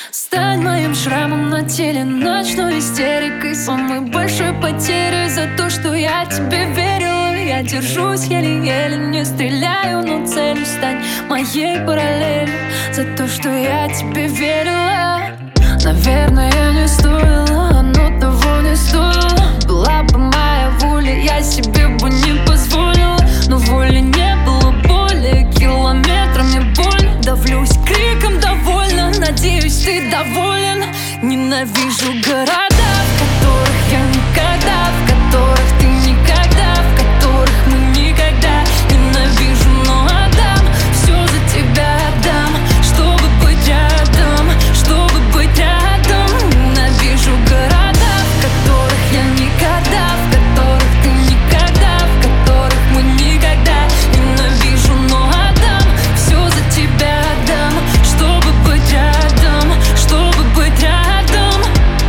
Стань моим шрамом на теле, ночной истерикой, самой большой потерей за то, что я тебе верила. Я держусь еле-еле, не стреляю, но целью стань моей параллелью за то, что я тебе верила. Наверное, не стоило, оно того не стоило. Была бы моя воля, я себе бы не позволила, но воли не было, боли километрами больно. Давлюсь криком довольно, надеюсь, ты доволен. Ненавижу города, в которых я никогда, в которых ты никогда, в которых мы никогда. Ненавижу, но отдам, все за тебя отдам, чтобы быть рядом, чтобы быть рядом. Ненавижу города, в которых я никогда, в которых ты никогда, в которых мы никогда. Ненавижу, но отдам, все за тебя отдам, чтобы быть рядом, чтобы быть рядом.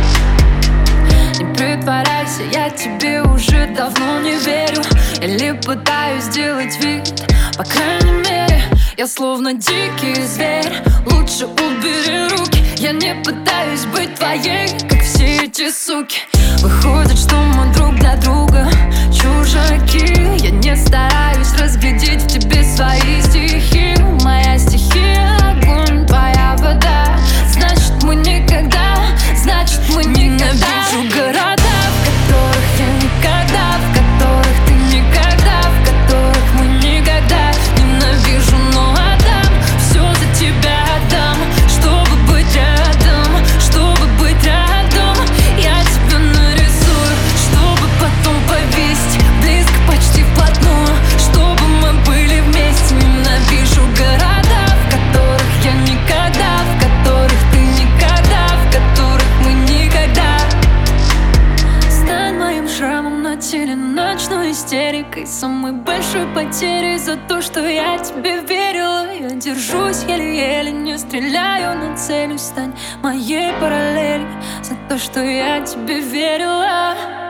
Не притворяйся, я тебе уже давно не верю, или пытаюсь сделать вид. По крайней мере, я словно дикий зверь. Лучше убери руки, я не пытаюсь быть твоей, как все эти суки. Выходит, что мы друг для друга чужаки. Я не стараюсь разглядеть в тебе свои стихи. Моя стихия — огонь, твоя вода. Значит, мы никогда, значит, мы никогда. Ненавижу города, в которых я никогда, в которых ты никогда, в которых мы никогда. Ненавижу, но отдам, все за тебя отдам, чтобы быть рядом, чтобы быть рядом. Я тебя нарисую, чтобы потом повесить близко, почти вплотную, чтобы мы были вместе. Ненавижу города, в которых я никогда, в которых ты никогда, в которых мы никогда. Стань моим шрамом на теле, ночной истерикой, самой большой потерей за то, что я тебе верила. Я держусь еле-еле, не стреляю, но целью стань моей параллелью за то, что я тебе верила.